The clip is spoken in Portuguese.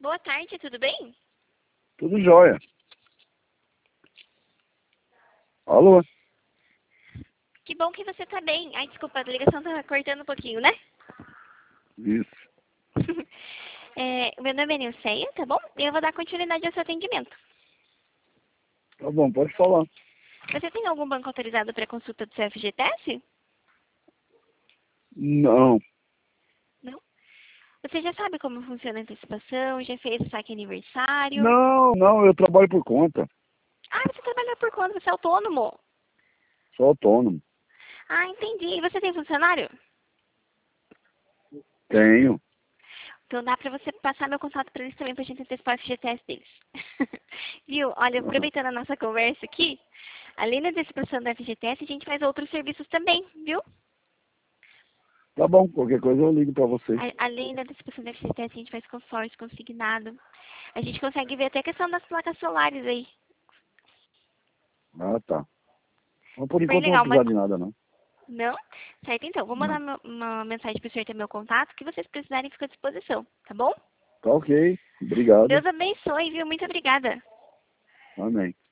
boa tarde, tudo bem? Tudo jóia. Alô? Que bom que você tá bem. Ai, desculpa, a ligação tá cortando um pouquinho, né? Isso. Meu nome é Nilceia, tá bom? E eu vou dar continuidade ao seu atendimento. Tá bom, pode falar. Você tem algum banco autorizado para consulta do seu FGTS? Não. Não? Você já sabe como funciona a antecipação? Já fez o saque aniversário? Não, eu trabalho por conta. Ah, você trabalha por conta, você é autônomo. Sou autônomo. Ah, entendi. E você tem funcionário? Tenho. Então dá pra você passar meu contato pra eles também pra gente antecipar o FGTS deles. Viu? Olha, Aham. aproveitando a nossa conversa aqui, além da antecipação do FGTS, a gente faz outros serviços também, viu? Tá bom, qualquer coisa eu ligo pra vocês. Além da antecipação do FGTS, a gente faz consórcio, consignado. A gente consegue ver até a questão das placas solares aí. Ah, tá. Mas por Super enquanto não vou legal, mas... precisar de nada, não. Não? Certo, então. Vou mandar Não. uma mensagem pro senhor ter meu contato, que vocês precisarem fica à disposição, tá bom? Tá ok. Obrigado. Deus abençoe, viu? Muito obrigada. Amém.